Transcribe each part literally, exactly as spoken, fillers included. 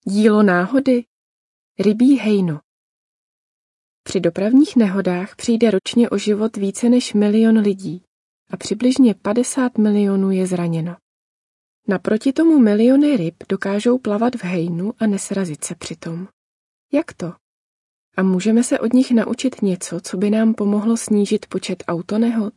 Dílo náhody? Rybí hejno. Při dopravních nehodách přijde ročně o život více než milion lidí a přibližně padesát milionů je zraněno. Naproti tomu miliony ryb dokážou plavat v hejnu a nesrazit se přitom. Jak to? A můžeme se od nich naučit něco, co by nám pomohlo snížit počet autonehod?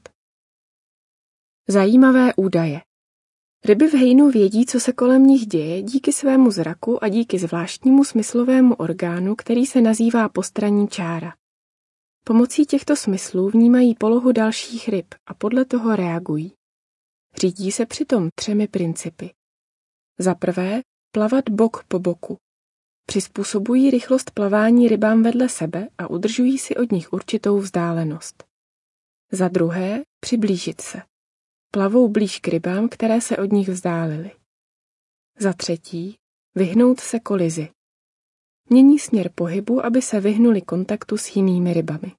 Zajímavé údaje. Ryby v hejnu vědí, co se kolem nich děje díky svému zraku a díky zvláštnímu smyslovému orgánu, který se nazývá postranní čára. Pomocí těchto smyslů vnímají polohu dalších ryb a podle toho reagují. Řídí se přitom třemi principy. Za prvé, plavat bok po boku. Přizpůsobují rychlost plavání rybám vedle sebe a udržují si od nich určitou vzdálenost. Za druhé, přiblížit se. Plavou blíž k rybám, které se od nich vzdálily. Za třetí, vyhnout se kolizi. Mění směr pohybu, aby se vyhnuli kontaktu s jinými rybami.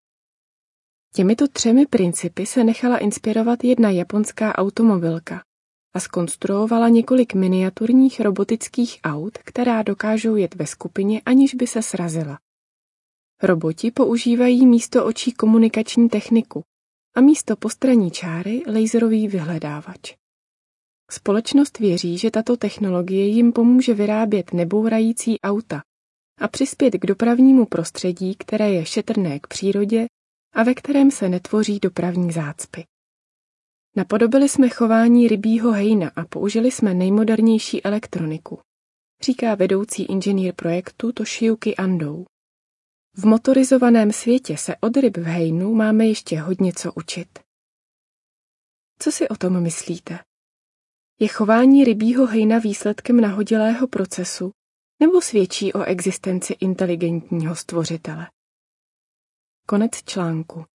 Těmito třemi principy se nechala inspirovat jedna japonská automobilka a zkonstruovala několik miniaturních robotických aut, která dokážou jet ve skupině, aniž by se srazila. Roboti používají místo očí komunikační techniku a místo postranní čáry laserový vyhledávač. Společnost věří, že tato technologie jim pomůže vyrábět nebourající auta a přispět k dopravnímu prostředí, které je šetrné k přírodě a ve kterém se netvoří dopravní zácpy. Napodobili jsme chování rybího hejna a použili jsme nejmodernější elektroniku, říká vedoucí inženýr projektu Toshiyuki Andou. V motorizovaném světě se od ryb v hejnu máme ještě hodně co učit. Co si o tom myslíte? Je chování rybího hejna výsledkem nahodilého procesu nebo svědčí o existenci inteligentního stvořitele? Konec článku.